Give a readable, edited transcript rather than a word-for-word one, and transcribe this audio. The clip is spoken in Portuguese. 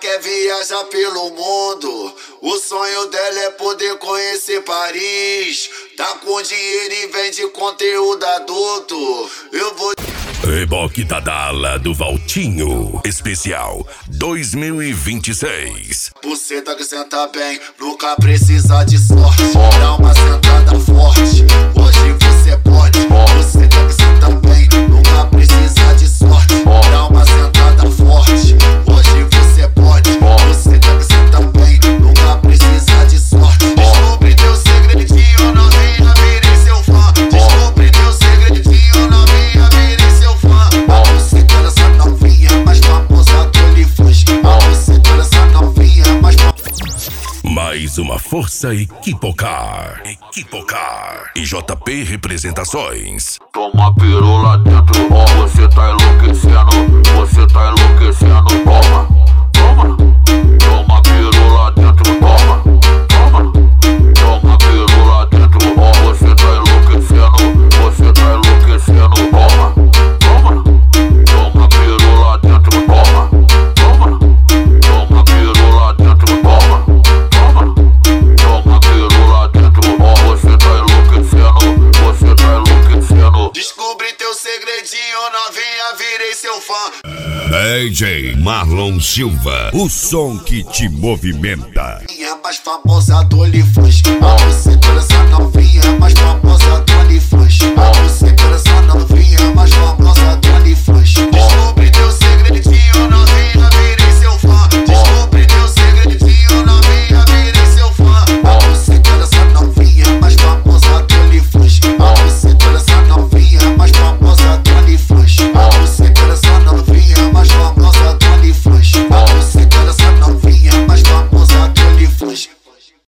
quer viajar pelo mundo. O sonho dela é poder conhecer Paris. Tá com dinheiro e vende conteúdo adulto. Eu vou... Reboque da Dala do Valtinho Especial 2026. Buceta que senta bem, nunca precisa de sorte. Dá uma sentada forte, hoje você pode. Buceta que senta bem, nunca precisa de sorte. Dá uma sentada forte, hoje você pode. Buceta que senta bem, nunca precisa de sorte. Descobre teu segredinho, novinha, virei seu fã. Descobre teu segredinho, novinha, virei seu fã. A buceta dessa novinha, mais famosa do OnlyFans. A buceta dessa novinha, mais famosa. Mais uma força Equipocar. E JP Representações. Toma piru lá dentro, ó, você tá enlouquecendo, você tá enlouquecendo, toma, toma, toma piru lá dentro, toma, toma, toma piru lá dentro, ó, você tá enlouquecendo, você tá enlouquecendo, toma, toma, toma piru lá dentro, toma, toma, toma piru lá dentro, toma, toma, toma piru lá dentro, ó, você tá enlouquecendo, você tá enlouquecendo. Descobri teu segredinho, novinha, virei seu fã. DJ Marlon Silva, o som que te movimenta. É mais famosa do OnlyFans. A buceta dessa novinha é mais famosa do OnlyFans. A buceta dessa novinha é mais famosa do OnlyFans. Descobri teu segredinho, novinha, virei